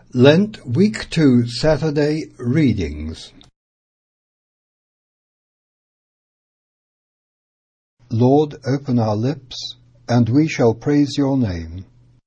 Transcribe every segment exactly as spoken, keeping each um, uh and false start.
Lent Week two Saturday Readings. Lord, open our lips, and we shall praise your name.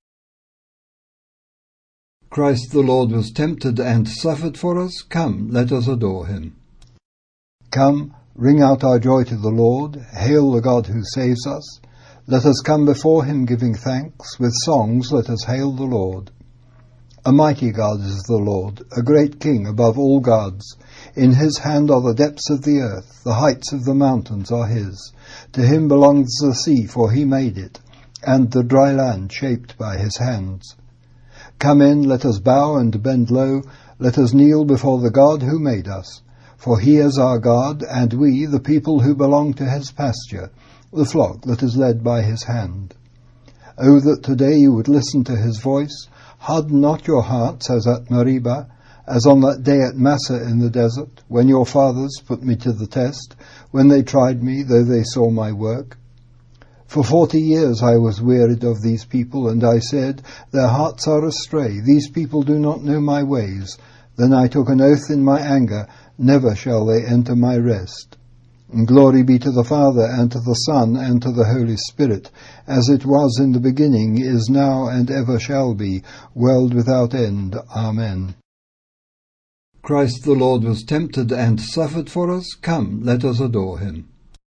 Christ the Lord was tempted and suffered for us. Come, let us adore him. Come, ring out our joy to the Lord. Hail the God who saves us. Let us come before him giving thanks. With songs let us hail the Lord. A mighty God is the Lord, a great King above all gods. In his hand are the depths of the earth, the heights of the mountains are his. To him belongs the sea, for he made it, and the dry land shaped by his hands. Come in, let us bow and bend low, let us kneel before the God who made us. For he is our God, and we, the people who belong to his pasture, the flock that is led by his hand. Oh, that today you would listen to his voice. Harden not your hearts as at Meribah, as on that day at Massah in the desert, when your fathers put me to the test, when they tried me, though they saw my work. For forty years I was wearied of these people, and I said, their hearts are astray, these people do not know my ways. Then I took an oath in my anger, never shall they enter my rest. And glory be to the Father, and to the Son, and to the Holy Spirit, as it was in the beginning, is now, and ever shall be, world without end. Amen. Christ the Lord was tempted and suffered for us. Come, let us adore him.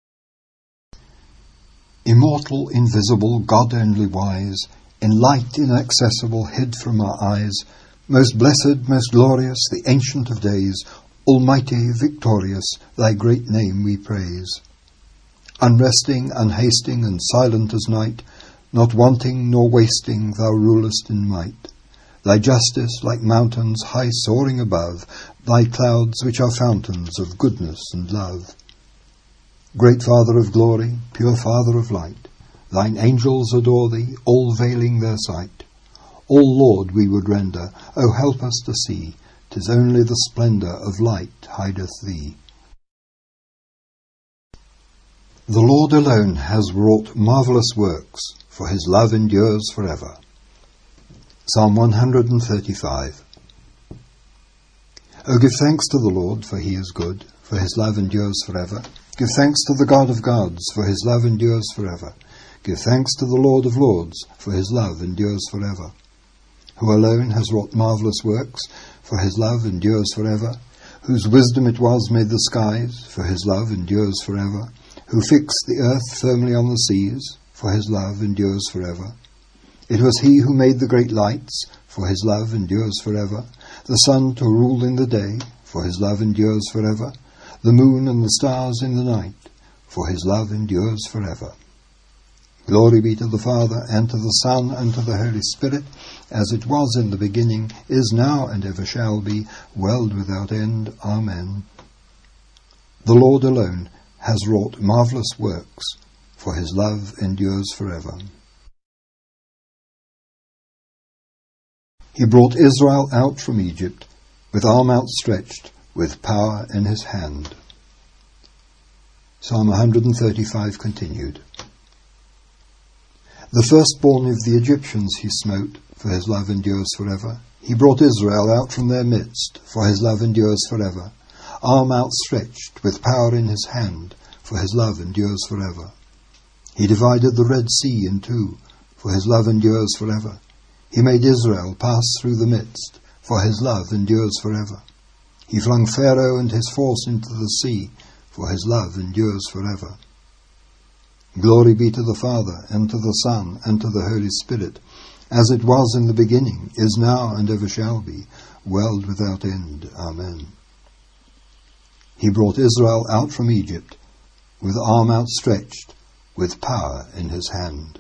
Immortal, invisible, God only wise, in light inaccessible, hid from our eyes, most blessed, most glorious, the Ancient of Days, Almighty, victorious, thy great name we praise. Unresting, unhasting, and silent as night, not wanting nor wasting, thou rulest in might. Thy justice, like mountains high soaring above, thy clouds which are fountains of goodness and love. Great Father of glory, pure Father of light, thine angels adore thee, all veiling their sight. All Lord we would render, O help us to see, 'tis only the splendour of light hideth thee. The Lord alone has wrought marvellous works, for his love endures forever. Psalm one hundred thirty-five. O give thanks to the Lord, for he is good, for his love endures forever. Give thanks to the God of gods, for his love endures forever. Give thanks to the Lord of lords, for his love endures forever. Who alone has wrought marvellous works, for his love endures forever. Whose wisdom it was made the skies, for his love endures forever. Who fixed the earth firmly on the seas, for his love endures forever. It was he who made the great lights, for his love endures forever. The sun to rule in the day, for his love endures forever. The moon and the stars in the night, for his love endures forever. Glory be to the Father, and to the Son, and to the Holy Spirit, as it was in the beginning, is now, and ever shall be, world without end. Amen. The Lord alone has wrought marvellous works, for his love endures forever. He brought Israel out from Egypt, with arm outstretched, with power in his hand. Psalm one hundred thirty-five continued. The firstborn of the Egyptians he smote, for his love endures forever. He brought Israel out from their midst, for his love endures forever. Arm outstretched, with power in his hand, for his love endures forever. He divided the Red Sea in two, for his love endures forever. He made Israel pass through the midst, for his love endures forever. He flung Pharaoh and his force into the sea, for his love endures forever. Glory be to the Father, and to the Son, and to the Holy Spirit, as it was in the beginning, is now, and ever shall be, world without end. Amen. He brought Israel out from Egypt, with arm outstretched, with power in his hand.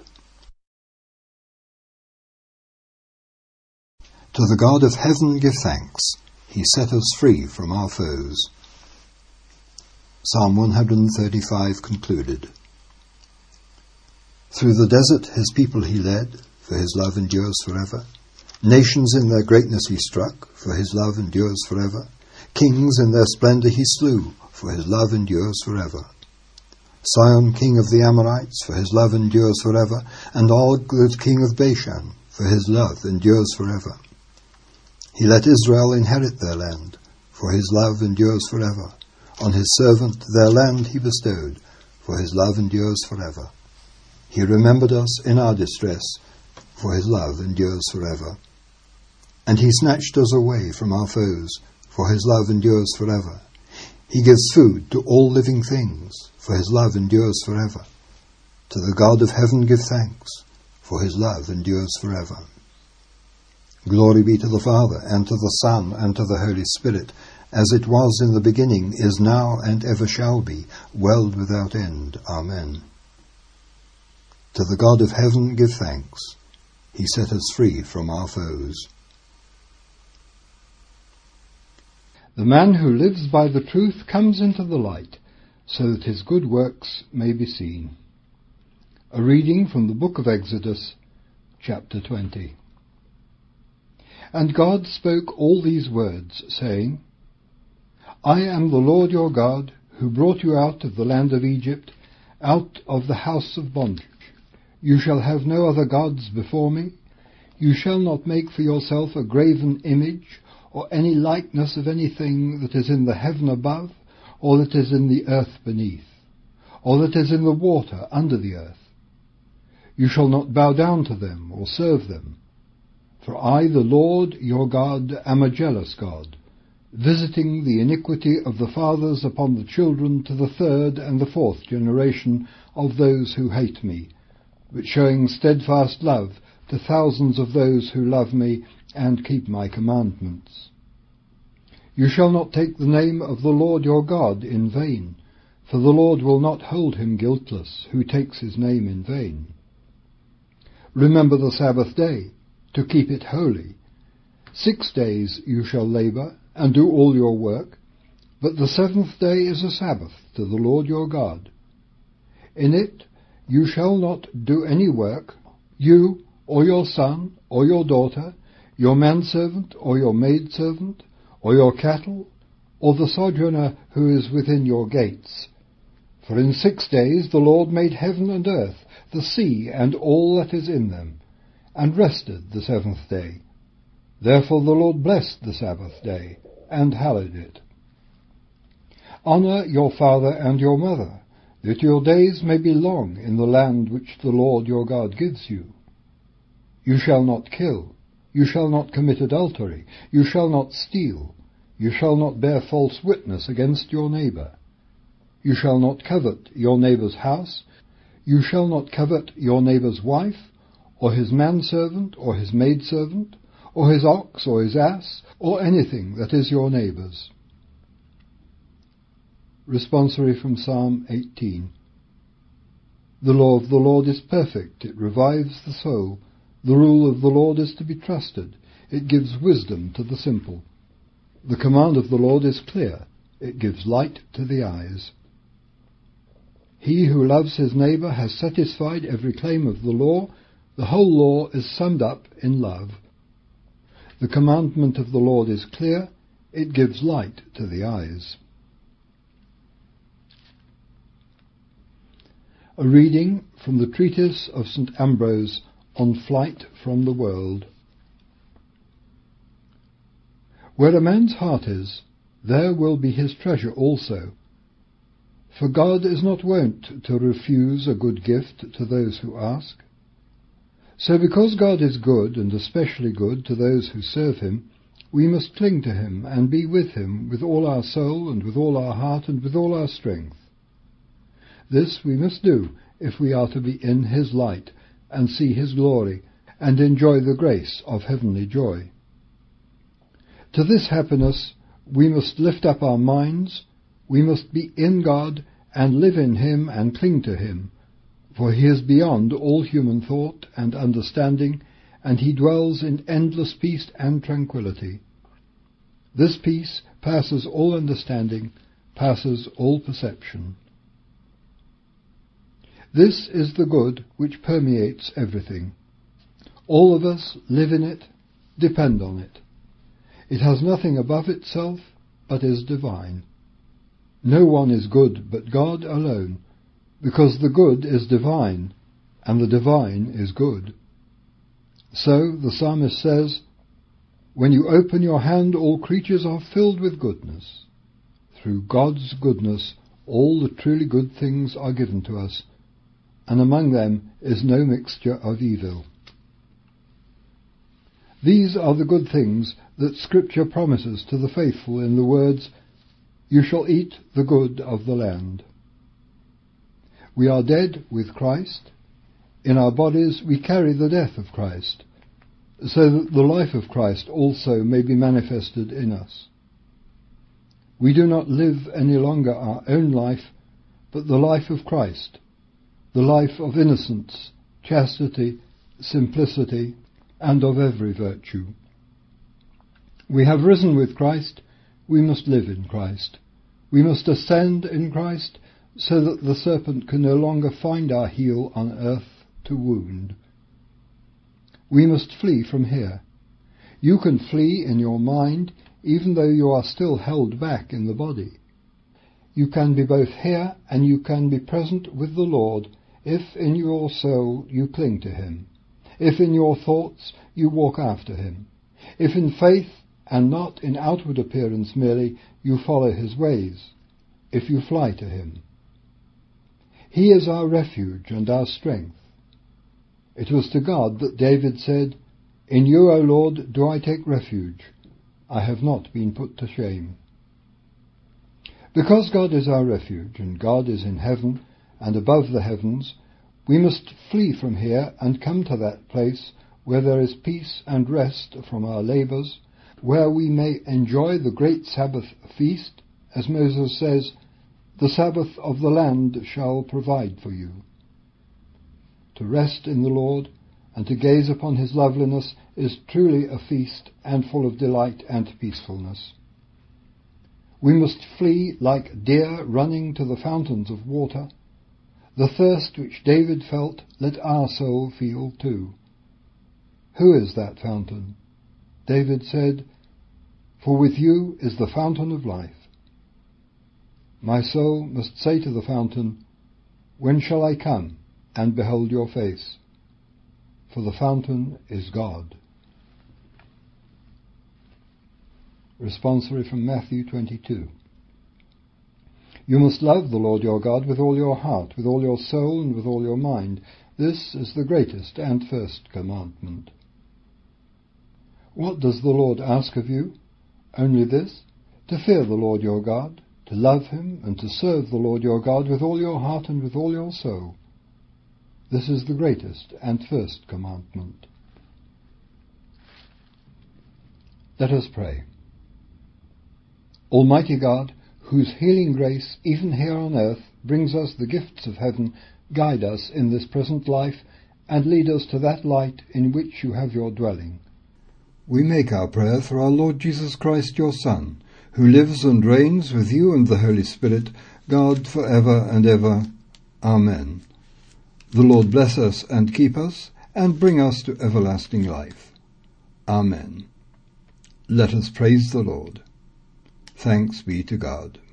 To the God of heaven give thanks, he set us free from our foes. Psalm one hundred thirty-five concluded. Through the desert his people he led, for his love endures forever. Nations in their greatness he struck, for his love endures forever. Kings in their splendour he slew, for his love endures forever. Sihon, king of the Amorites, for his love endures forever. And Og, the king of Bashan, for his love endures forever. He let Israel inherit their land, for his love endures forever. On his servant their land he bestowed, for his love endures forever. He remembered us in our distress, for his love endures forever. And he snatched us away from our foes, for his love endures forever. He gives food to all living things, for his love endures forever. To the God of heaven give thanks, for his love endures forever. Glory be to the Father, and to the Son, and to the Holy Spirit, as it was in the beginning, is now, and ever shall be, world without end. Amen. To the God of heaven give thanks. He set us free from our foes. The man who lives by the truth comes into the light, so that his good works may be seen. A reading from the book of Exodus, chapter twenty. And God spoke all these words, saying, I am the Lord your God, who brought you out of the land of Egypt, out of the house of bondage. You shall have no other gods before me. You shall not make for yourself a graven image, or any likeness of anything that is in the heaven above, or that is in the earth beneath, or that is in the water under the earth. You shall not bow down to them, or serve them. For I, the Lord your God, am a jealous God, visiting the iniquity of the fathers upon the children to the third and the fourth generation of those who hate me, but showing steadfast love to thousands of those who love me and keep my commandments. You shall not take the name of the Lord your God in vain, for the Lord will not hold him guiltless who takes his name in vain. Remember the Sabbath day, to keep it holy. Six days you shall labour, and do all your work, but the seventh day is a Sabbath to the Lord your God. In it you shall not do any work, you, or your son, or your daughter, your manservant, or your maidservant, or your cattle, or the sojourner who is within your gates. For in six days the Lord made heaven and earth, the sea, and all that is in them, and rested the seventh day. Therefore the Lord blessed the Sabbath day, and hallowed it. Honour your father and your mother, that your days may be long in the land which the Lord your God gives you. You shall not kill, you shall not commit adultery, you shall not steal, you shall not bear false witness against your neighbour. You shall not covet your neighbour's house, you shall not covet your neighbour's wife, or his manservant, or his maidservant, or his ox, or his ass, or anything that is your neighbour's. Responsory from Psalm eighteen. The law of the Lord is perfect, it revives the soul. The rule of the Lord is to be trusted, it gives wisdom to the simple. The command of the Lord is clear, it gives light to the eyes. He who loves his neighbour has satisfied every claim of the law. The whole law is summed up in love. The commandment of the Lord is clear, it gives light to the eyes. A reading from the treatise of Saint Ambrose on Flight from the World. Where a man's heart is, there will be his treasure also. For God is not wont to refuse a good gift to those who ask. So because God is good, and especially good to those who serve him, we must cling to him and be with him with all our soul and with all our heart and with all our strength. This we must do if we are to be in his light and see his glory and enjoy the grace of heavenly joy. To this happiness we must lift up our minds, we must be in God and live in him and cling to him, for he is beyond all human thought and understanding, and he dwells in endless peace and tranquillity. This peace passes all understanding, passes all perception. This is the good which permeates everything. All of us live in it, depend on it. It has nothing above itself, but is divine. No one is good but God alone, because the good is divine, and the divine is good. So the psalmist says, When you open your hand, all creatures are filled with goodness. Through God's goodness, all the truly good things are given to us, and among them is no mixture of evil. These are the good things that Scripture promises to the faithful in the words, "You shall eat the good of the land." We are dead with Christ. In our bodies we carry the death of Christ, so that the life of Christ also may be manifested in us. We do not live any longer our own life, but the life of Christ, the life of innocence, chastity, simplicity, and of every virtue. We have risen with Christ, we must live in Christ. We must ascend in Christ, so that the serpent can no longer find our heel on earth to wound. We must flee from here. You can flee in your mind, even though you are still held back in the body. You can be both here and you can be present with the Lord if in your soul you cling to him, if in your thoughts you walk after him, if in faith and not in outward appearance merely you follow his ways, if you fly to him. He is our refuge and our strength. It was to God that David said, "In you, O Lord, do I take refuge. I have not been put to shame." Because God is our refuge, and God is in heaven and above the heavens, we must flee from here and come to that place where there is peace and rest from our labours, where we may enjoy the great Sabbath feast, as Moses says, "The Sabbath of the land shall provide for you." To rest in the Lord and to gaze upon his loveliness is truly a feast and full of delight and peacefulness. We must flee like deer running to the fountains of water. The thirst which David felt, let our soul feel too. Who is that fountain? David said, "For with you is the fountain of life." My soul must say to the fountain, "When shall I come and behold your face?" For the fountain is God. Responsory from Matthew twenty-two. You must love the Lord your God with all your heart, with all your soul, and with all your mind. This is the greatest and first commandment. What does the Lord ask of you? Only this, to fear the Lord your God, to love him, and to serve the Lord your God with all your heart and with all your soul. This is the greatest and first commandment. Let us pray. Almighty God, whose healing grace, even here on earth, brings us the gifts of heaven, guide us in this present life, and lead us to that light in which you have your dwelling. We make our prayer through our Lord Jesus Christ, your Son, who lives and reigns with you and the Holy Spirit, God for ever and ever. Amen. The Lord bless us and keep us, and bring us to everlasting life. Amen. Let us praise the Lord. Thanks be to God.